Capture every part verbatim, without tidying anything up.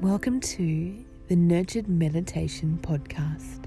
Welcome to the Nurtured Meditation Podcast.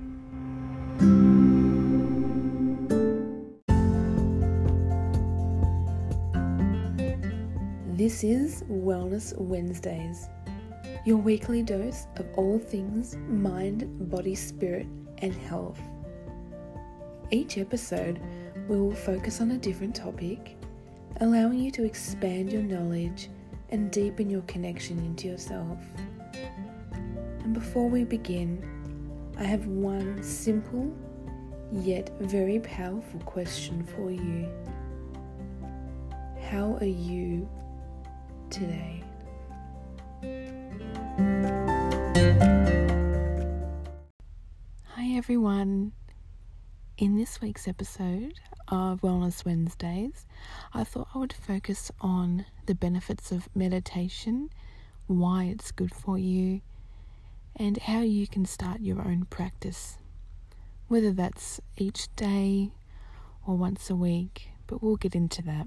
This is Wellness Wednesdays, your weekly dose of all things mind, body, spirit, and health. Each episode will focus on a different topic, allowing you to expand your knowledge and deepen your connection into yourself. And before we begin, I have one simple yet very powerful question for you. How are you today? Hi everyone. In this week's episode of Wellness Wednesdays, I thought I would focus on the benefits of meditation, why it's good for you, and how you can start your own practice, whether that's each day or once a week, but we'll get into that.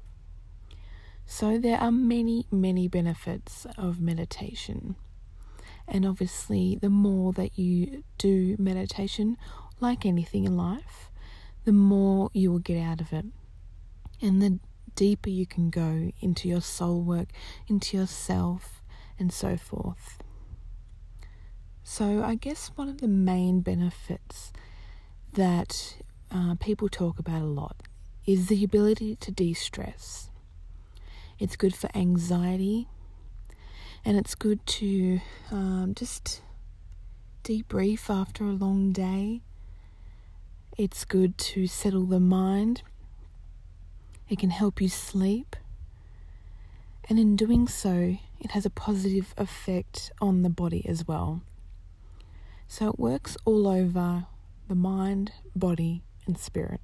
So there are many, many benefits of meditation. And obviously, the more that you do meditation, like anything in life, the more you will get out of it. And the deeper you can go into your soul work, into yourself, and so forth. So I guess one of the main benefits that uh, people talk about a lot is the ability to de-stress. It's good for anxiety, and it's good to um, just debrief after a long day. It's good to settle the mind. It can help you sleep. And in doing so, it has a positive effect on the body as well. So it works all over the mind, body, and spirit.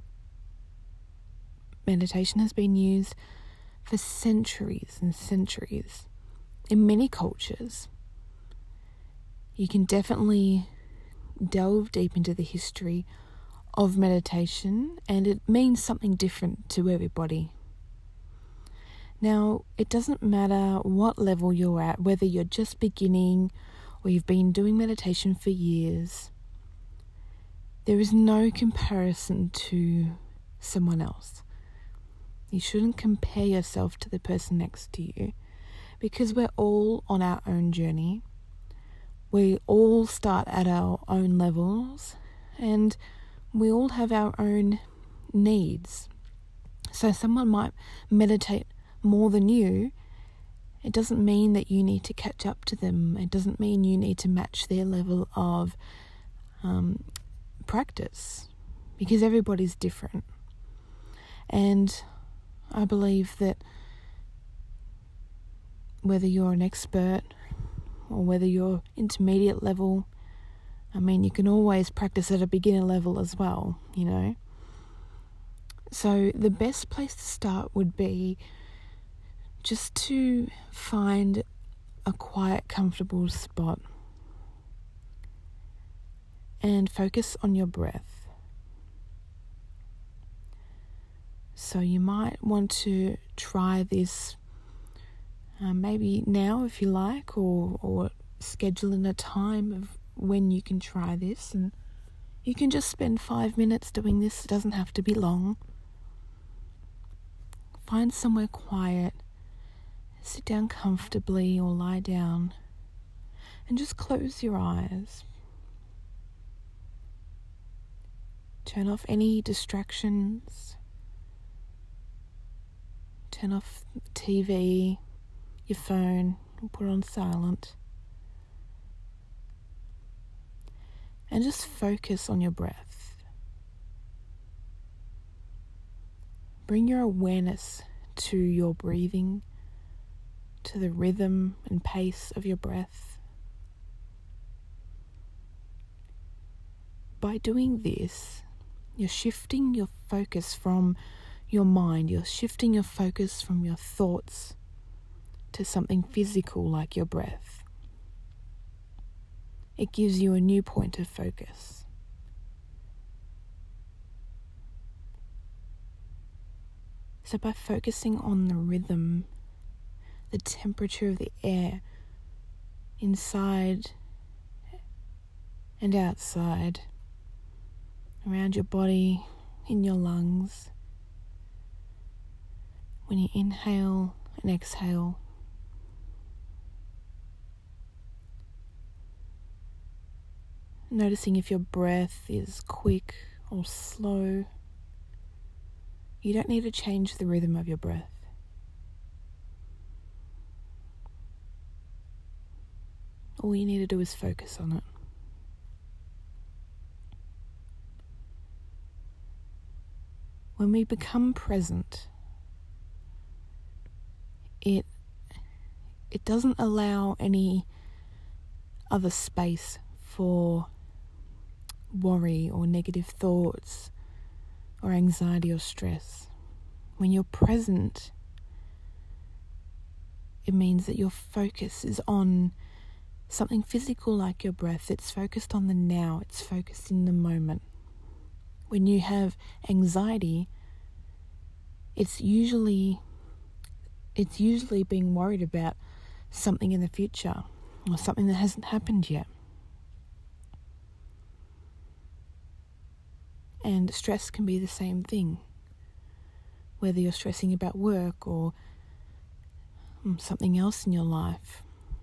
Meditation has been used for centuries and centuries in many cultures. You can definitely delve deep into the history of meditation, and it means something different to everybody. Now, it doesn't matter what level you're at, whether you're just beginning or you've been doing meditation for years. There is no comparison to someone else. You shouldn't compare yourself to the person next to you, because we're all on our own journey. We all start at our own levels, and we all have our own needs. So someone might meditate more than you. It doesn't mean that you need to catch up to them. It doesn't mean you need to match their level of um, practice, because everybody's different. And I believe that whether you're an expert or whether you're intermediate level, I mean, you can always practice at a beginner level as well, you know. So the best place to start would be just to find a quiet, comfortable spot and focus on your breath. So you might want to try this uh, maybe now if you like, or, or schedule in a time of when you can try this, and you can just spend five minutes doing this. It doesn't have to be long. Find somewhere quiet, sit down comfortably or lie down, and just close your eyes. Turn off any distractions. Turn off the T V, your phone, or put it on silent. And just focus on your breath. Bring your awareness to your breathing, to the rhythm and pace of your breath. By doing this, you're shifting your focus from your mind, you're shifting your focus from your thoughts to something physical like your breath. It gives you a new point of focus. So by focusing on the rhythm, the temperature of the air, inside and outside, around your body, in your lungs. When you inhale and exhale, noticing if your breath is quick or slow. You don't need to change the rhythm of your breath. All you need to do is focus on it. When we become present, it it doesn't allow any other space for worry or negative thoughts or anxiety or stress. When you're present, it means that your focus is on something physical like your breath. It's focused on the now. It's focused in the moment. When you have anxiety, it's usually it's usually being worried about something in the future or something that hasn't happened yet. And stress can be the same thing, whether you're stressing about work or something else in your life.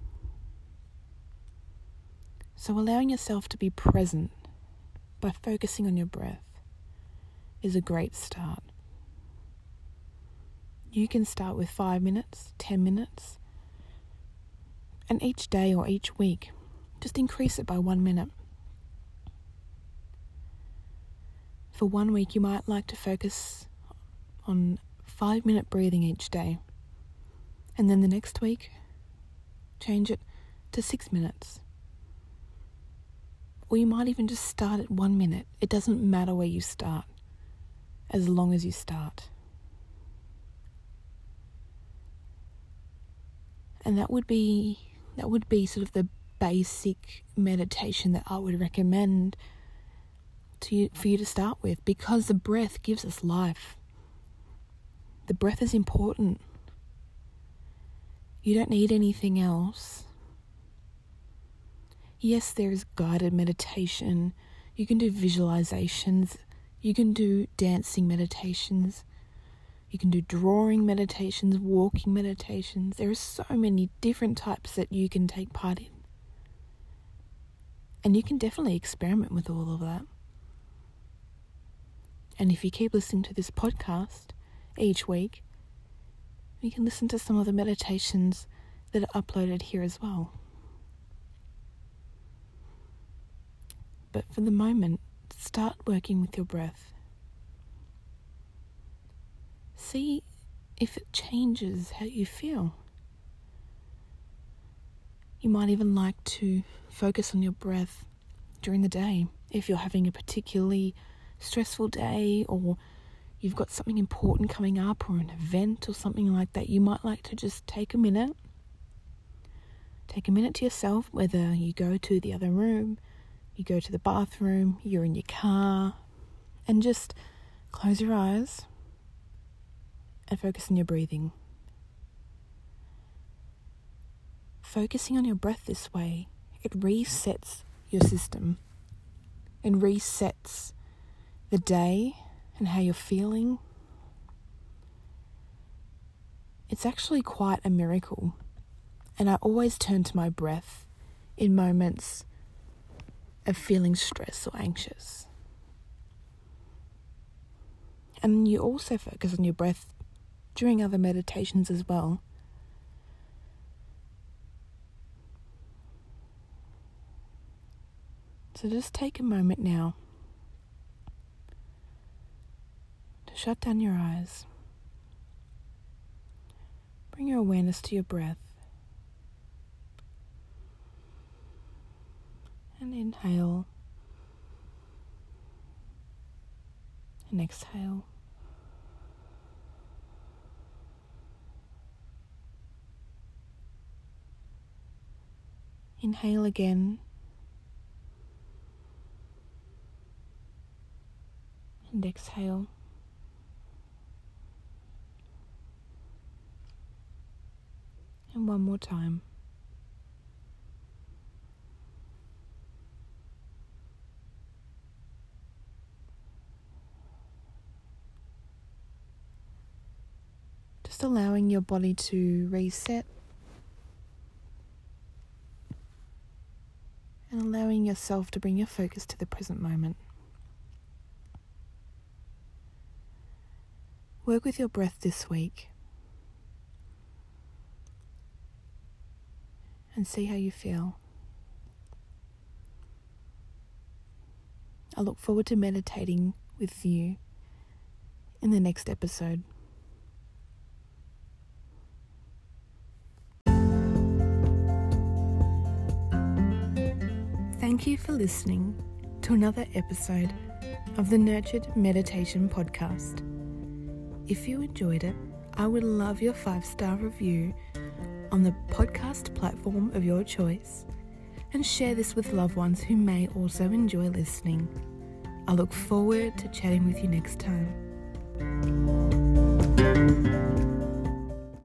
So allowing yourself to be present by focusing on your breath is a great start. You can start with five minutes, ten minutes, and each day or each week, just increase it by one minute. For one week, you might like to focus on five minute breathing each day. And then the next week, change it to six minutes. Or you might even just start at one minute. It doesn't matter where you start, as long as you start. And that would be that would be sort of the basic meditation that I would recommend to you, for you to start with, because the breath gives us life. The breath is important. You don't need anything else. Yes, there is guided meditation. You can do visualizations. You can do dancing meditations. You can do drawing meditations, walking meditations. There are so many different types that you can take part in. And you can definitely experiment with all of that. And if you keep listening to this podcast each week, you can listen to some of the meditations that are uploaded here as well. But for the moment, start working with your breath. See if it changes how you feel. You might even like to focus on your breath during the day. If you're having a particularly stressful day, or you've got something important coming up, or an event or something like that, you might like to just take a minute. Take a minute to yourself, whether you go to the other room, you go to the bathroom, you're in your car, and just close your eyes and focus on your breathing. Focusing on your breath this way, it resets your system and resets the day and how you're feeling. It's actually quite a miracle. And I always turn to my breath in moments of feeling stressed or anxious. And you also focus on your breath during other meditations as well. So just take a moment now to shut down your eyes. Bring your awareness to your breath. And inhale. And exhale. Inhale again. And exhale. And one more time. just allowing your body to reset and allowing yourself to bring your focus to the present moment. Work with your breath this week and see how you feel. I look forward to meditating with you in the next episode. Thank you for listening to another episode of the Nurtured Meditation Podcast. If you enjoyed it, I would love your five-star review on the podcast platform of your choice, and share this with loved ones who may also enjoy listening. I look forward to chatting with you next time.